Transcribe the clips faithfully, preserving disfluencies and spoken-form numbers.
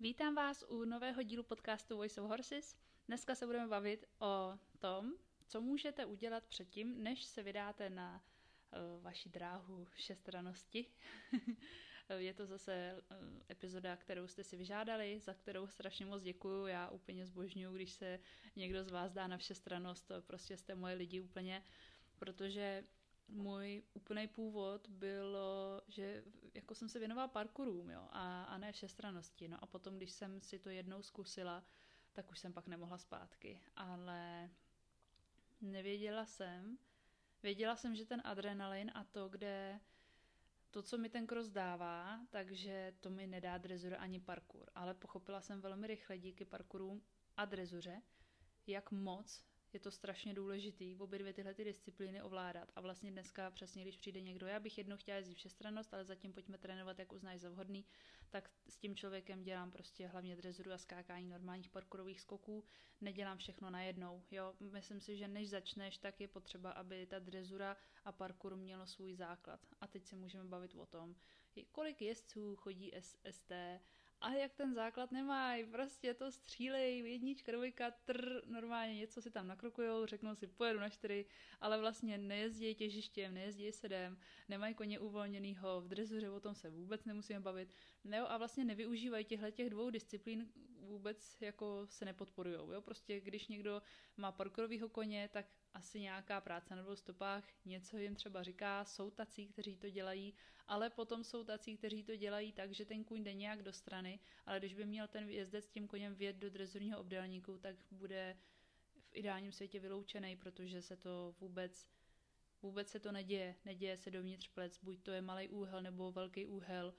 Vítám vás u nového dílu podcastu Voice of Horses. Dneska se budeme bavit o tom, co můžete udělat předtím, než se vydáte na uh, vaši dráhu všestrannosti. Je to zase uh, epizoda, kterou jste si vyžádali, za kterou strašně moc děkuju. Já úplně zbožňuju, když se někdo z vás dá na všestrannost, to prostě jste moje lidi úplně, protože můj úplný původ bylo, že jako jsem se věnovala parkourům, jo, a, a ne všestrannosti. No a potom, když jsem si to jednou zkusila, tak už jsem pak nemohla zpátky. Ale nevěděla jsem, věděla jsem, že ten adrenalin a to, kde to, co mi ten cross dává, takže to mi nedá drezura ani parkour. Ale pochopila jsem velmi rychle díky parkourům a drezuře, jak moc je to strašně důležitý obě dvě tyhle ty disciplíny ovládat. A vlastně dneska přesně, když přijde někdo, já bych jednou chtěla jezdit všestrannost, ale zatím pojďme trénovat, jak uznáš za vhodný, tak s tím člověkem dělám prostě hlavně drezuru a skákání normálních parkourových skoků, nedělám všechno najednou. Jo, myslím si, že než začneš, tak je potřeba, aby ta drezura a parkour mělo svůj základ. A teď se můžeme bavit o tom, kolik jezdců chodí S S T, a jak ten základ nemají, prostě to střílej, jednička, dvojka, trr, normálně něco si tam nakrokujou, řeknou si pojedu na čtyři, ale vlastně nejezdí těžištěm, nejezdí sedem, nemají koně uvolněnýho, v drezuře o tom se vůbec nemusíme bavit, no a vlastně nevyužívají těchto dvou disciplín, vůbec jako se nepodporujou, jo, prostě když někdo má parkourovýho koně, tak asi nějaká práce na dvou stopách, něco jim třeba říká, jsou tací, kteří to dělají, ale potom jsou tací, kteří to dělají tak, že ten kůň jde nějak do strany, ale když by měl ten jezdec tím koněm vjet do drezurního obdélníku, tak bude v ideálním světě vyloučený, protože se to vůbec, vůbec se to neděje. Neděje se dovnitř plec, buď to je malý úhel nebo velký úhel,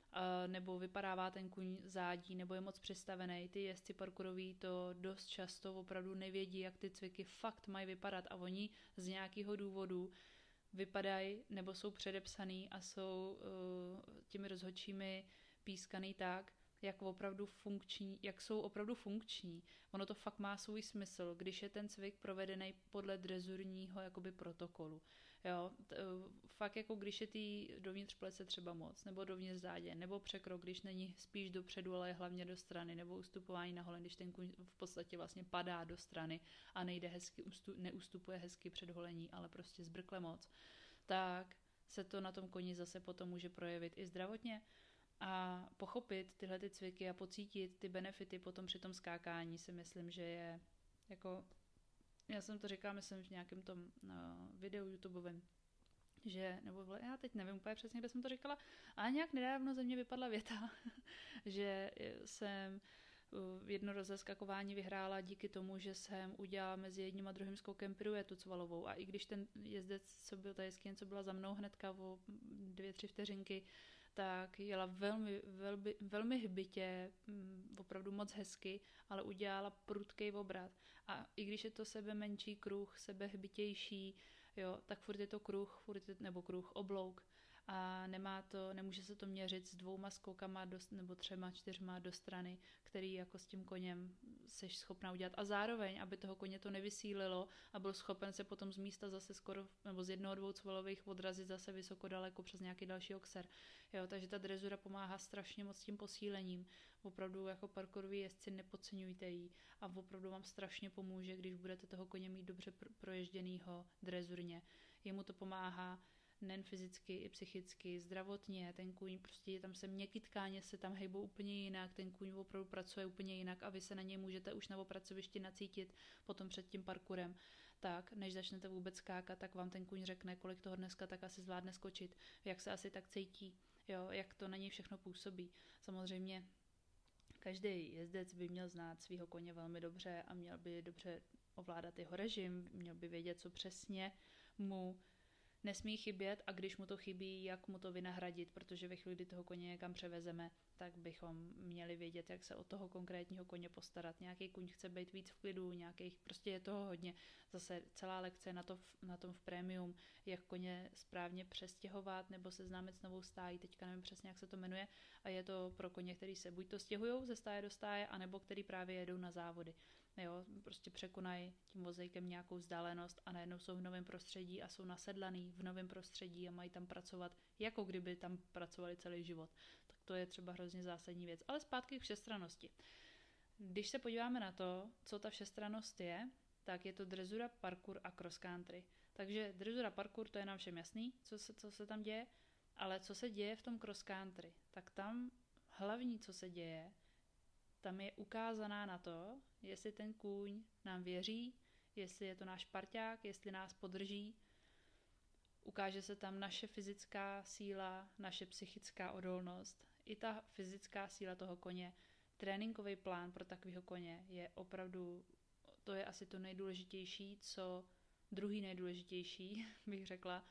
nebo vypadává ten kůň zádí, nebo je moc přistavený. Ty jezdci parkouroví to dost často opravdu nevědí, jak ty cviky fakt mají vypadat a oni z nějakého důvodu vypadají nebo jsou předepsaný a jsou uh, těmi rozhodčími pískaný tak, jak opravdu funkční, jak jsou opravdu funkční. Ono to fakt má svůj smysl, když je ten cvik provedený podle drezurního jakoby protokolu. Jo, t, fakt jako když je tý dovnitř plece třeba moc, nebo dovnitř zádě, nebo překrok, když není spíš dopředu, ale je hlavně do strany, nebo ustupování na holen, když ten kůň v podstatě vlastně padá do strany a nejde hezky, neustupuje hezky před holení, ale prostě zbrkle moc, tak se to na tom koni zase potom může projevit i zdravotně. A pochopit tyhle ty cviky a pocítit ty benefity potom při tom skákání si myslím, že je jako, já jsem to říkala, myslím v nějakém tom uh, videu YouTubeovém, že, nebo já teď nevím úplně přesně, kde jsem to říkala, ale nějak nedávno ze mě vypadla věta, že jsem jedno rozeskakování vyhrála díky tomu, že jsem udělala mezi jedním a druhým skokem piruetu cvalovou a i když ten jezdec, co byl ta jeskyně, co byla za mnou hnedka o dvě, tři vteřinky, tak jela velmi, velmi, velmi hbitě, opravdu moc hezky, ale udělala prudkej obrat. A i když je to sebe menší kruh, sebe hbitější, jo, tak furt je to kruh, furt je, nebo kruh, oblouk. A nemá to, nemůže se to měřit s dvouma skokama do, nebo třema, čtyřma do strany, který jako s tím koněm seš schopná udělat. A zároveň, aby toho koně to nevysílilo a byl schopen se potom z místa zase skoro, nebo z jednoho, dvou cvalových odrazit zase vysoko daleko přes nějaký další oxer. Jo, takže ta drezura pomáhá strašně moc tím posílením. Opravdu jako parkouroví jezdci nepodceňujte ji a opravdu vám strašně pomůže, když budete toho koně mít dobře proježděnýho drezurně. Jemu to pomáhá nejen fyzicky, i psychicky, zdravotně, ten kůň prostě tam se měkký tkáně se tam hejbou úplně jinak, ten kůň opravdu pracuje úplně jinak a vy se na něj můžete už na pracovišti nacítit potom před tím parkourem. Tak, než začnete vůbec skákat, tak vám ten kůň řekne, kolik toho dneska tak asi zvládne skočit, jak se asi tak cítí, jo, jak to na něj všechno působí. Samozřejmě každý jezdec by měl znát svého koně velmi dobře a měl by dobře ovládat jeho režim, měl by vědět, co přesně mu nesmí chybět a když mu to chybí, jak mu to vynahradit, protože ve chvíli, kdy toho koně někam převezeme, tak bychom měli vědět, jak se o toho konkrétního koně postarat. Nějaký kůň chce být víc v klidu, nějakých, prostě je toho hodně. Zase celá lekce na, to, na tom v prémium, jak koně správně přestěhovat nebo seznámit s novou stájí, teďka nevím přesně, jak se to jmenuje, a je to pro koně, který se buď to stěhují ze stáje do stáje, anebo který právě jedou na závody. Jo, prostě překonají tím vozejkem nějakou vzdálenost a najednou jsou v novém prostředí a jsou nasedlaný v novém prostředí a mají tam pracovat, jako kdyby tam pracovali celý život. Tak to je třeba hrozně zásadní věc. Ale zpátky k všestrannosti. Když se podíváme na to, co ta všestrannost je, tak je to dresura, parkour a cross country. Takže dresura, parkour, to je nám všem jasný, co se, co se tam děje, ale co se děje v tom cross country, tak tam hlavní, co se děje, tam je ukázaná na to, jestli ten kůň nám věří, jestli je to náš parťák, jestli nás podrží. Ukáže se tam naše fyzická síla, naše psychická odolnost, i ta fyzická síla toho koně. Tréninkový plán pro takového koně je opravdu, to je asi to nejdůležitější, co druhý nejdůležitější, bych řekla,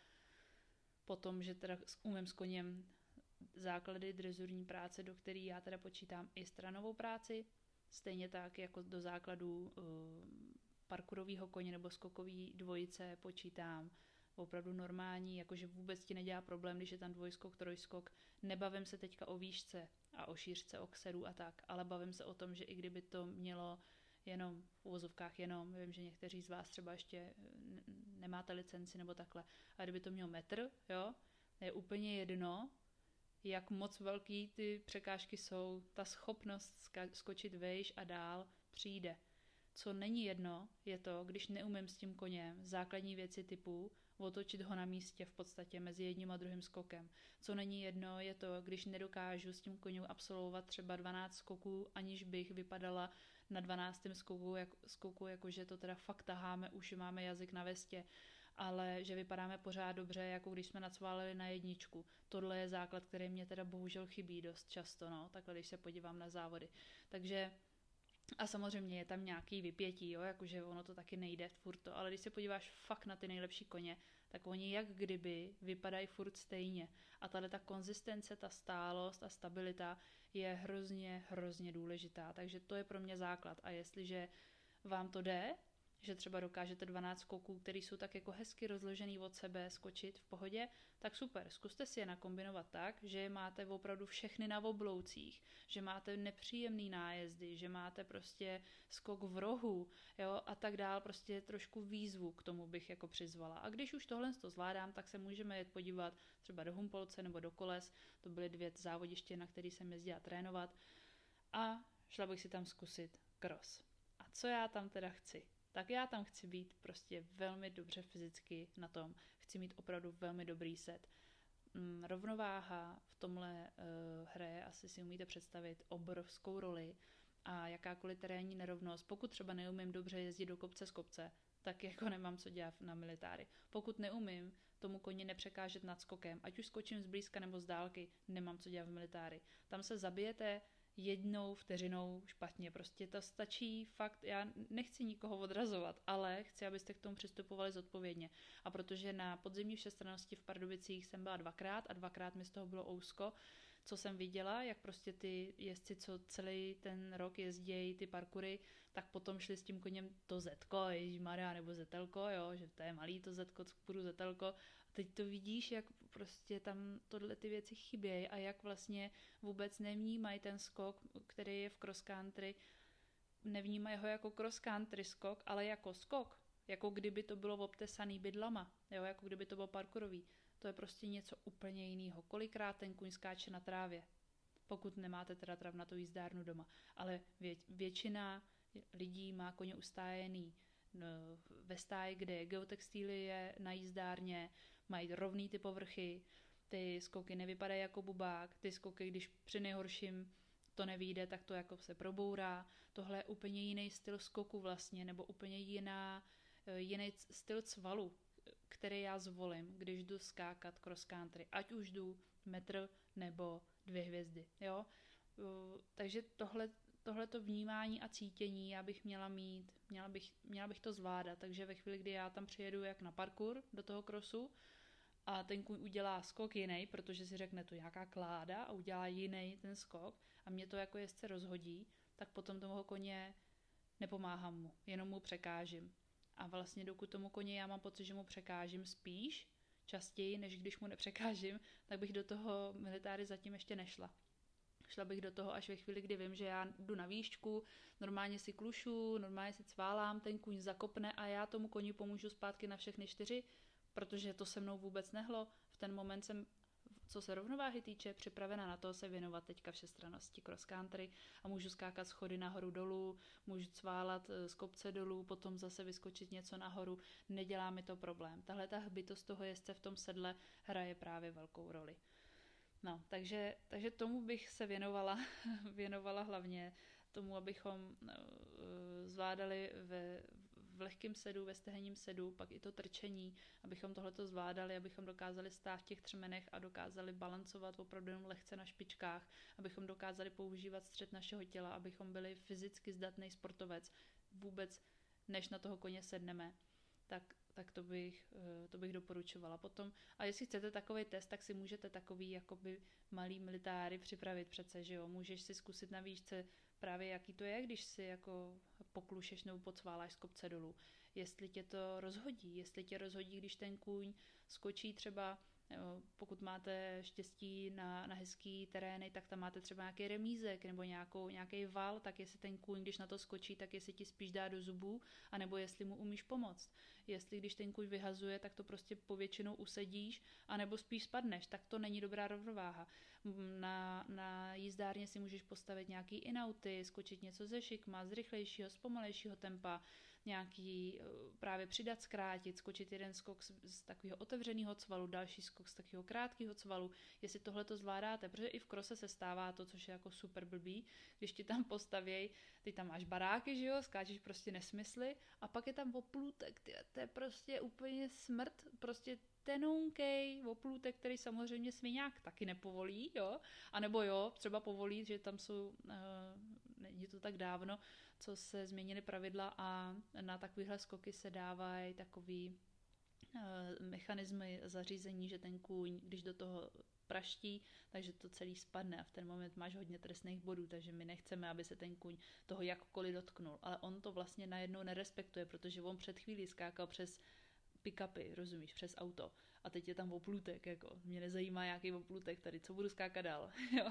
potom, že teda umím s koněm základy drezurní práce, do který já teda počítám i stranovou práci, stejně tak jako do základů uh, parkourového koně nebo skokový dvojice počítám opravdu normální, jakože vůbec ti nedělá problém, když je tam dvojskok, trojskok. Nebavím se teďka o výšce a o šířce, o kseru a tak, ale bavím se o tom, že i kdyby to mělo jenom v uvozovkách jenom, vím, že někteří z vás třeba ještě nemáte licenci nebo takhle, a kdyby to mělo metr, jo, je úplně jedno, jak moc velký ty překážky jsou, ta schopnost ska- skočit vejš a dál přijde. Co není jedno, je to, když neumím s tím koněm základní věci typu otočit ho na místě v podstatě mezi jedním a druhým skokem. Co není jedno, je to, když nedokážu s tím koněm absolvovat třeba dvanáct skoků, aniž bych vypadala na dvanáctém skoku, jak, skoku, jakože to teda fakt taháme, už máme jazyk na vestě, ale že vypadáme pořád dobře, jako když jsme nacválili na jedničku. Tohle je základ, který mě teda bohužel chybí dost často, no, takhle když se podívám na závody. Takže a samozřejmě je tam nějaký vypětí, jo, jakože ono to taky nejde furt to, ale když se podíváš fakt na ty nejlepší koně, tak oni jak kdyby vypadají furt stejně. A tahle ta konzistence, ta stálost a stabilita je hrozně, hrozně důležitá. Takže to je pro mě základ. A jestliže vám to jde, že třeba dokážete dvanáct skoků, které jsou tak jako hezky rozložený od sebe, skočit v pohodě, tak super, zkuste si je nakombinovat tak, že je máte opravdu všechny na obloucích, že máte nepříjemný nájezdy, že máte prostě skok v rohu, jo, a tak dál, prostě trošku výzvu k tomu bych jako přizvala. A když už tohle to zvládám, tak se můžeme jet podívat třeba do Humpolce nebo do Koles, to byly dvě závodiště, na který jsem jezdila trénovat, a šla bych si tam zkusit cross. A co já tam teda chci? Tak já tam chci být prostě velmi dobře fyzicky na tom. Chci mít opravdu velmi dobrý set. Mm, rovnováha v tomhle uh, hraje, asi si umíte představit, obrovskou roli a jakákoliv terénní nerovnost. Pokud třeba neumím dobře jezdit do kopce z kopce, tak jako nemám co dělat na militári. Pokud neumím tomu koni nepřekážet nad skokem, ať už skočím zblízka nebo z dálky, nemám co dělat v militári. Tam se zabijete jednou vteřinou špatně. Prostě to stačí fakt, já nechci nikoho odrazovat, ale chci, abyste k tomu přistupovali zodpovědně. A protože na podzimní všestrannosti v Pardubicích jsem byla dvakrát a dvakrát mi z toho bylo ousko, co jsem viděla, jak prostě ty jezdci, co celý ten rok jezdějí ty parkury, tak potom šli s tím koněm to zetko, ježišmarja, nebo zetelko, jo, že to je malý to zetko, co půjdu zetelko. A teď to vidíš, jak prostě tam tohle ty věci chybějí a jak vlastně vůbec nevnímají ten skok, který je v cross country, nevnímají ho jako cross country skok, ale jako skok, jako kdyby to bylo obtesaný bydlama, jo, jako kdyby to bylo parkourový. To je prostě něco úplně jiného. Kolikrát ten kůň skáče na trávě, pokud nemáte teda travnatou jízdárnu doma. Ale vě, většina lidí má koně ustájený no, ve stáji, kde je geotextilie na jízdárně, mají rovný ty povrchy, ty skoky nevypadají jako bubák, ty skoky, když při nejhorším to nevyjde, tak to jako se probourá. Tohle je úplně jiný styl skoku vlastně, nebo úplně jiná, jiný styl cvalu, který já zvolím, když jdu skákat cross country, ať už jdu metr nebo dvě hvězdy, jo. Takže tohle, tohleto vnímání a cítění já bych měla mít, měla bych, měla bych to zvládat, takže ve chvíli, kdy já tam přijedu jak na parkour do toho crossu a ten kůň udělá skok jiný, protože si řekne to nějaká kláda a udělá jiný ten skok a mě to jako jezdce rozhodí, tak potom toho koně nepomáhám mu, jenom mu překážím. A vlastně dokud tomu koni já mám pocit, že mu překážím spíš, častěji, než když mu nepřekážím, tak bych do toho militáry zatím ještě nešla. Šla bych do toho až ve chvíli, kdy vím, že já jdu na výšku, normálně si klušu, normálně si cválám, ten kůň zakopne a já tomu koni pomůžu zpátky na všechny čtyři, protože to se mnou vůbec nehlo. V ten moment jsem co se rovnováhy týče, připravena na to se věnovat teďka všestrannosti cross country a můžu skákat schody nahoru dolů, můžu cválat z kopce dolů, potom zase vyskočit něco nahoru, nedělá mi to problém. Tahle ta hbitost toho jezdce v tom sedle hraje právě velkou roli. No, takže, takže tomu bych se věnovala, věnovala hlavně tomu, abychom uh, zvládali ve, v lehkém sedu, ve stehenním sedu, pak i to trčení, abychom tohleto zvládali, abychom dokázali stát v těch třmenech a dokázali balancovat opravdu jenom lehce na špičkách, abychom dokázali používat střed našeho těla, abychom byli fyzicky zdatný sportovec vůbec, než na toho koně sedneme. Tak, tak to bych, to bych doporučovala. Potom, a jestli chcete takový test, tak si můžete takový jakoby malý militáry připravit přece, že jo. Můžeš si zkusit na výšce právě jaký to je, když si jako poklušeš nebo pocváláš z kopce dolů. Jestli tě to rozhodí, jestli tě rozhodí, když ten kůň skočí třeba, pokud máte štěstí na, na hezký terény, tak tam máte třeba nějaký remízek nebo nějakou, nějaký val, tak jestli ten kůň, když na to skočí, tak jestli ti spíš dá do zubů, anebo jestli mu umíš pomoct. Jestli když ten kůň vyhazuje, tak to prostě povětšinou usedíš, anebo spíš spadneš, tak to není dobrá rovnováha. Na, na jízdárně si můžeš postavit nějaký inauty, skočit něco ze šikma, z rychlejšího, z pomalejšího tempa, nějaký právě přidat, zkrátit, skočit jeden skok z, z takového otevřeného cvalu, další skok z takového krátkého cvalu, jestli tohle to zvládáte, protože i v krose se stává to, což je jako super blbý, když ti tam postavěj, ty tam máš baráky, že jo, skáčeš prostě nesmysly a pak je tam oplůtek, ty, to je prostě úplně smrt, prostě tenounkej oplůtek, který samozřejmě sviňák taky nepovolí, jo, anebo jo, třeba povolí, že tam jsou, uh, není to tak dávno, co se změnily pravidla a na takovýhle skoky se dávají takový uh, mechanismy zařízení, že ten kůň, když do toho praští, takže to celý spadne a v ten moment máš hodně trestných bodů, takže my nechceme, aby se ten kůň toho jakkoliv dotknul, ale on to vlastně najednou nerespektuje, protože on před chvílí skákal přes pick-upy, rozumíš, přes auto. A teď je tam oplůtek, jako. Mě nezajímá nějaký oplůtek tady, co budu skákat dál, jo.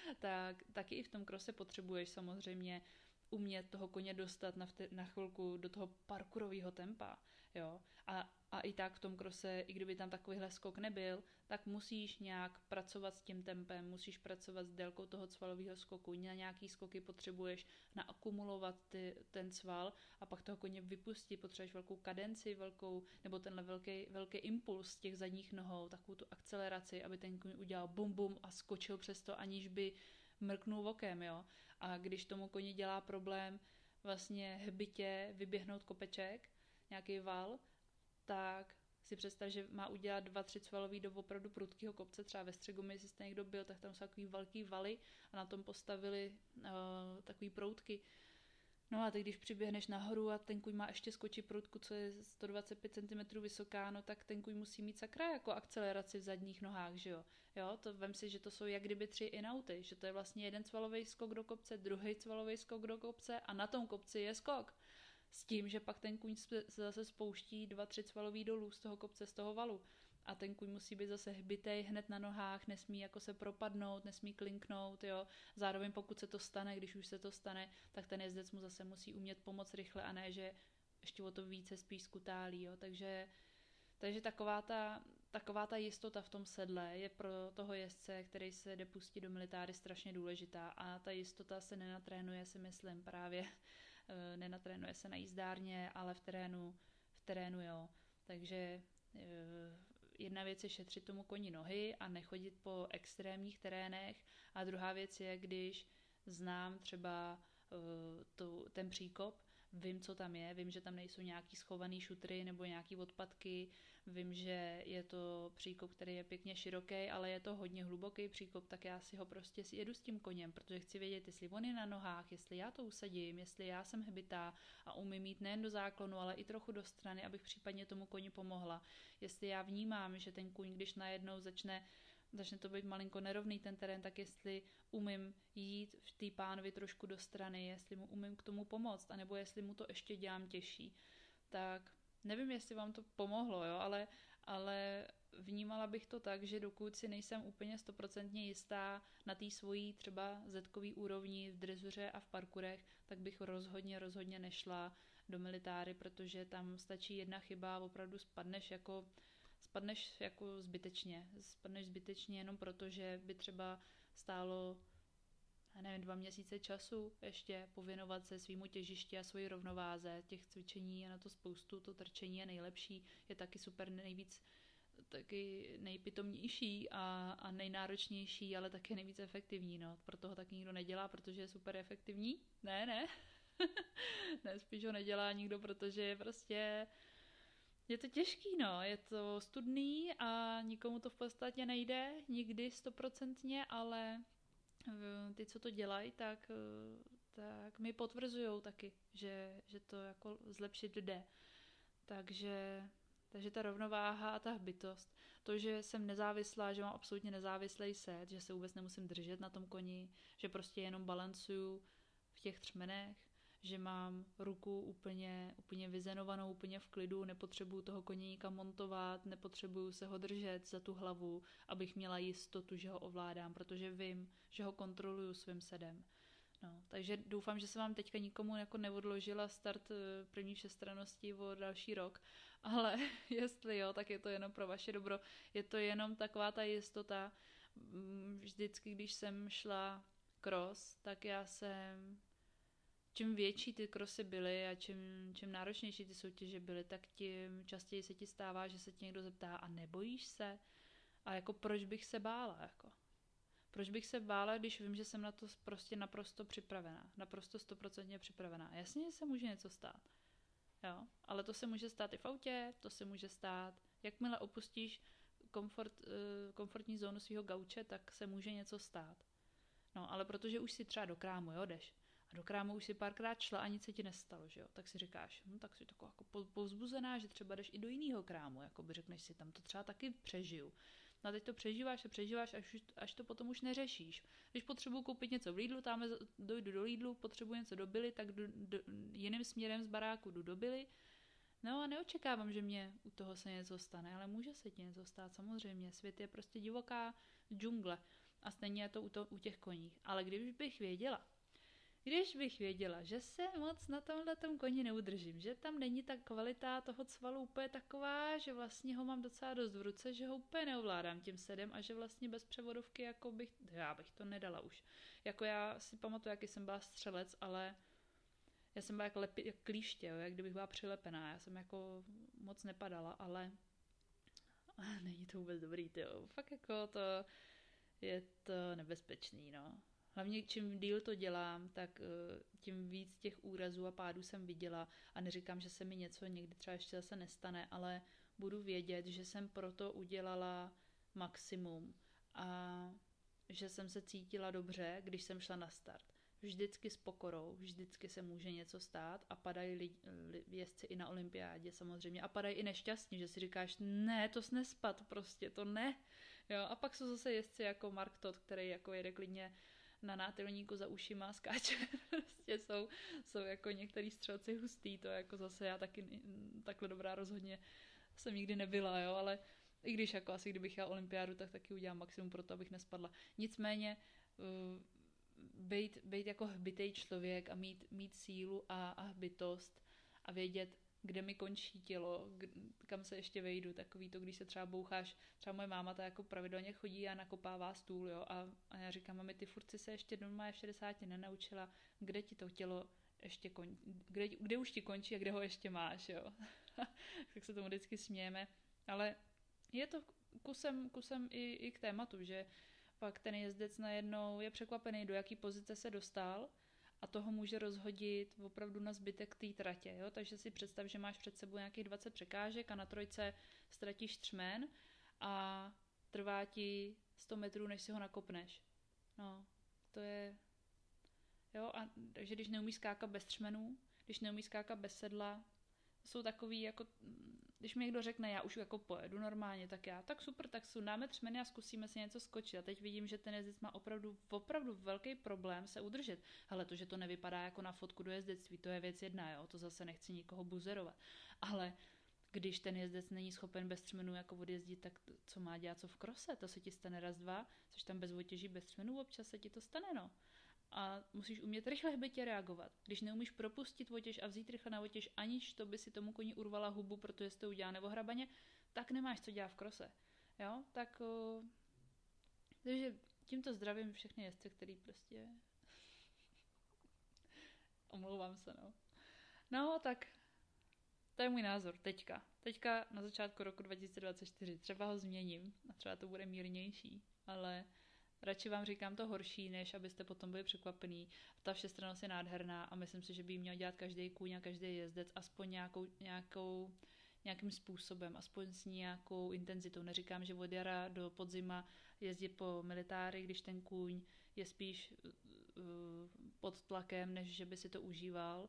Tak taky i v tom krose potřebuješ samozřejmě umět toho koně dostat na, vte- na chvilku do toho parkourového tempa, jo. A, a i tak v tom krose, i kdyby tam takovýhle skok nebyl, tak musíš nějak pracovat s tím tempem, musíš pracovat s délkou toho cvalového skoku. Na nějaký skoky potřebuješ naakumulovat ty, ten cval a pak toho koně vypustit, potřebuješ velkou kadenci, velkou, nebo tenhle velký, velký impuls z těch zadních nohou, takovou tu akceleraci, aby ten kůň udělal bum bum a skočil přes to, aniž by mrknul okem, jo. A když tomu koni dělá problém vlastně hbitě vyběhnout kopeček, nějaký val, tak si představ, že má udělat dva, tři cvalový do opravdu prudkého kopce, třeba ve Střegumi, jestli jste někdo byl, tak tam jsou takový velký valy a na tom postavili uh, takový proutky. No a teď, když přiběhneš nahoru a ten kůň má ještě skočit proutku, co je sto dvacet pět centimetrů vysoká, no tak ten kůň musí mít sakra jako akceleraci v zadních nohách, že jo. Jo, to vem si, že to jsou jak kdyby tři inauty, že to je vlastně jeden cvalový skok do kopce, druhý cvalový skok do kopce a na tom kopci je skok. S tím, že pak ten kůň se zase spouští dva, tři cvalový dolů z toho kopce, z toho valu. A ten kůň musí být zase hbitej hned na nohách, nesmí jako se propadnout, nesmí klinknout, jo. Zároveň pokud se to stane, když už se to stane, tak ten jezdec mu zase musí umět pomoct rychle a ne, že ještě o to více spíš skutálí, jo. Takže, takže taková ta, taková ta jistota v tom sedle je pro toho jezdce, který se jde pustit do militáry, strašně důležitá a ta jistota se nenatrénuje, si myslím, právě nenatrénuje se na jízdárně, ale v terénu, v terénu jo. Takže jedna věc je šetřit tomu koni nohy a nechodit po extrémních terénech a druhá věc je, když znám třeba tu, ten příkop, vím, co tam je, vím, že tam nejsou nějaký schovaný šutry nebo nějaký odpadky, vím, že je to příkop, který je pěkně široký, ale je to hodně hluboký příkop, tak já si ho prostě jedu s tím koněm, protože chci vědět, jestli on je na nohách, jestli já to usadím, jestli já jsem hbitá a umím jít nejen do záklonu, ale i trochu do strany, abych případně tomu koni pomohla. Jestli já vnímám, že ten kůň, když najednou začne začne to být malinko nerovný ten terén, tak jestli umím jít v té pánvi trošku do strany, jestli mu umím k tomu pomoct, anebo jestli mu to ještě dělám těžší. Tak nevím, jestli vám to pomohlo, jo, ale, ale vnímala bych to tak, že dokud si nejsem úplně stoprocentně jistá na té svojí třeba zetkový úrovni v drezuře a v parkurech, tak bych rozhodně, rozhodně nešla do militáry, protože tam stačí jedna chyba a opravdu spadneš jako spadneš jako zbytečně. Spadneš zbytečně jenom proto, že by třeba stálo, já nevím, dva měsíce času ještě pověnovat se svýmu těžišti a svoji rovnováze. Těch cvičení je na to spoustu, to trčení je nejlepší, je taky super, nejvíc taky nejpitomnější a, a nejnáročnější, ale taky nejvíc efektivní, no. Proto ho taky nikdo nedělá, protože je super efektivní. Ne, ne. Ne, spíš ho nedělá nikdo, protože je prostě je to těžký, no. Je to studný a nikomu to v podstatě nejde, nikdy stoprocentně, ale ty, co to dělají, tak, tak mi potvrzujou taky, že, že to jako zlepšit jde. Takže Takže ta rovnováha a ta hbitost, to, že jsem nezávislá, že mám absolutně nezávislý set, že se vůbec nemusím držet na tom koni, že prostě jenom balancuju v těch třmenech, že mám ruku úplně, úplně vyzenovanou, úplně v klidu, nepotřebuju toho koně nikam montovat, nepotřebuju se ho držet za tu hlavu, abych měla jistotu, že ho ovládám, protože vím, že ho kontroluju svým sedem. No, takže doufám, že jsem vám teďka nikomu jako neodložila start první všestrannosti o další rok, ale jestli jo, tak je to jenom pro vaše dobro. Je to jenom taková ta jistota. Vždycky, když jsem šla cross, tak já jsem, čím větší ty crossy byly a čím, čím náročnější ty soutěže byly, tak tím častěji se ti stává, že se ti někdo zeptá, a nebojíš se? A jako proč bych se bála, jako? Proč bych se bála, když vím, že jsem na to prostě naprosto připravená. Naprosto stoprocentně připravená. Jasně, že se může něco stát. Jo, ale to se může stát i v autě, to se může stát, jakmile opustíš komfort, komfortní zónu svého gauče, tak se může něco stát. No, ale protože už si třeba do krámu, jo, jdeš. A do krámu už si párkrát šla a nic se ti nestalo, že jo. Tak si říkáš, hm, tak jsi taková jako povzbuzená, že třeba jdeš i do jiného krámu, jako by řekneš si, tam to třeba taky přežiju. No a teď to přežíváš a přežíváš, až, až to potom už neřešíš. Když potřebuji koupit něco v Lidlu, tam dojdu do Lidlu, potřebuji něco do Billy, tak jdu do, jiným směrem z baráku jdu do Billy. No a neočekávám, že mě u toho se něco stane, ale může se ti něco stát, samozřejmě. Svět je prostě divoká džungle a stejně je to u, to, u těch koních. Ale když bych věděla, Když bych věděla, že se moc na tomhletom koni neudržím, že tam není ta kvalita toho cvalu úplně taková, že vlastně ho mám docela dost v ruce, že ho úplně neovládám tím sedem a že vlastně bez převodovky jako bych, já bych to nedala už. Jako já si pamatuju, jaký jsem byla střelec, ale já jsem byla jak, lepi, jak klíště, jo, jak kdybych byla přilepená, já jsem jako moc nepadala, ale není to vůbec dobrý, tyjo. Fakt jako to je to nebezpečný, no. Hlavně čím díl to dělám, tak tím víc těch úrazů a pádů jsem viděla a neříkám, že se mi něco někdy třeba ještě zase nestane, ale budu vědět, že jsem proto udělala maximum a že jsem se cítila dobře, když jsem šla na start. Vždycky s pokorou, vždycky se může něco stát a padají li, li, jezdci i na olympiádě samozřejmě a padají i nešťastně, že si říkáš, ne, to jsi nespad, prostě to ne. Jo, a pak jsou zase jezdci jako Mark Todd, který jako jede klidně na nátilníku za ušima skáče. Prostě jsou, jsou jako některý střelci hustý, to jako zase já taky takhle dobrá rozhodně jsem nikdy nebyla, jo, ale i když jako asi kdybych jela olympiádu, tak taky udělám maximum pro to, abych nespadla. Nicméně uh, být, být jako hbitej člověk a mít, mít sílu a, a hbitost a vědět, kde mi končí tělo, kam se ještě vejdu, takový to, když se třeba boucháš, třeba moje máma ta jako pravidelně chodí a nakopává stůl, jo, a, a já říkám, mami, ty furt si se ještě doma v šedesáti nenaučila, kde ti to tělo ještě končí, kde, kde už ti končí a kde ho ještě máš, jo. Tak se tomu vždycky smějeme, ale je to kusem, kusem i, i k tématu, že pak ten jezdec najednou je překvapený, do jaký pozice se dostal, a toho může rozhodit opravdu na zbytek té tratě. Jo? Takže si představ, že máš před sebou nějakých dvacet překážek a na trojce ztratíš třmen a trvá ti sto metrů, než si ho nakopneš. No, to je... Jo, a takže když neumíš skákat bez třmenů, když neumíš skákat bez sedla, jsou takový jako... Když mi někdo řekne, já už jako pojedu normálně, tak já, tak super, tak sundáme třmeny a zkusíme si něco skočit. A teď vidím, že ten jezdec má opravdu, opravdu velký problém se udržet. Ale to, že to nevypadá jako na fotku do jezdectví, to je věc jedna, jo, to zase nechci nikoho buzerovat. Ale když ten jezdec není schopen bez třmenů jako odjezdit, tak co má dělat, co v krose? To se ti stane raz, dva, což tam bez otěží bez třmenů, občas se ti to stane, no. a musíš umět rychle hbitě reagovat. Když neumíš propustit otěž a vzít rychle na otěž, aniž to by si tomu koni urvala hubu, protože jsi to udělá neohrabaně, tak nemáš co dělat v krose. Jo, tak uh, takže tímto zdravím všechny jezdce, který prostě omlouvám se, no. No, tak to je můj názor teďka. Teďka na začátku roku dva tisíce dvacet čtyři. Třeba ho změním a třeba to bude mírnější, ale radši vám říkám to horší, než abyste potom byli překvapený. Ta všestrannost je nádherná a myslím si, že by ji měl dělat každý kůň a každý jezdec aspoň nějakou, nějakou, nějakým způsobem, aspoň s nějakou intenzitou. Neříkám, že od jara do podzima jezdit po militári, když ten kůň je spíš uh, pod tlakem, než že by si to užíval.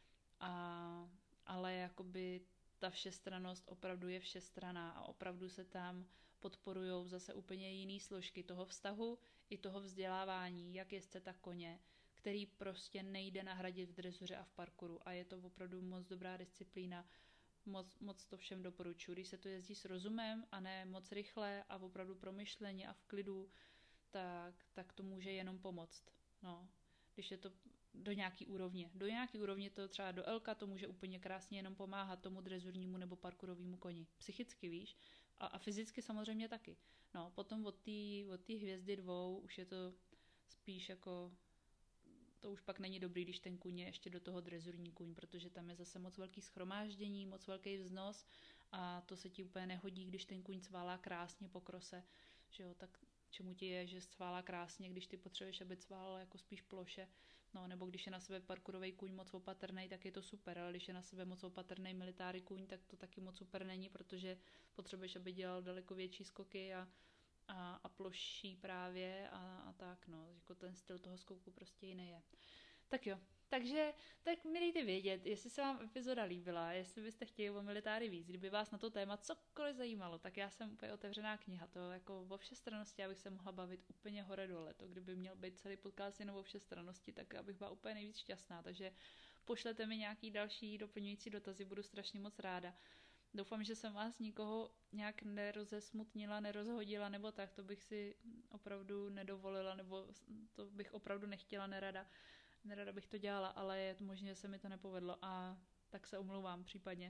A, ale jakoby ta všestrannost opravdu je všestranná a opravdu se tam podporujou zase úplně jiný složky toho vztahu i toho vzdělávání, jak jezdce, tak koně, který prostě nejde nahradit v drezuře a v parkouru a je to opravdu moc dobrá disciplína, moc, moc to všem doporučuji. Když se to jezdí s rozumem a ne moc rychle a opravdu promyšleně a v klidu, tak, tak to může jenom pomoct. No, když je to do nějaký úrovně. Do nějaký úrovně to třeba do Elka to může úplně krásně jenom pomáhat tomu drezurnímu nebo parkourovému koni. Psychicky, víš? A, a fyzicky samozřejmě taky. No, potom od té od té hvězdy dvou už je to spíš jako, to už pak není dobrý, když ten kůň je ještě do toho drezurní kůň, protože tam je zase moc velký schromáždění, moc velký vznos a to se ti úplně nehodí, když ten kůň cválá krásně po krose, že jo, tak čemu ti je, že cválá krásně, když ty potřebuješ, aby cválal jako spíš ploše, no, nebo když je na sebe parkourový kůň moc opatrný, tak je to super, ale když je na sebe moc opatrný militáry kůň, tak to taky moc super není, protože potřebuješ, aby dělal daleko větší skoky a, a, a ploší právě a, a tak, no, jako ten styl toho skoku prostě jiný je. Tak jo, takže tak mi dejte vědět, jestli se vám epizoda líbila, jestli byste chtěli o militáry víc, kdyby vás na to téma cokoliv zajímalo, tak já jsem úplně otevřená kniha, to jako o všestrannosti, abych se mohla bavit úplně hore dole, to kdyby měl být celý podcast jenom o všestrannosti, tak abych byla úplně nejvíc šťastná, takže pošlete mi nějaký další doplňující dotazy, budu strašně moc ráda. Doufám, že jsem vás nikoho nějak nerozesmutnila, nerozhodila, nebo tak, to bych si opravdu nedovolila, nebo to bych opravdu nechtěla, nerada. Nerada bych to dělala, ale je možné, že se mi to nepovedlo a tak se omlouvám případně.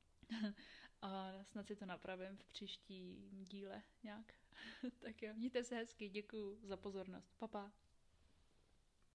A snad si to napravím v příští díle nějak. Tak jo, mějte se hezky, děkuju za pozornost. Pa, pa.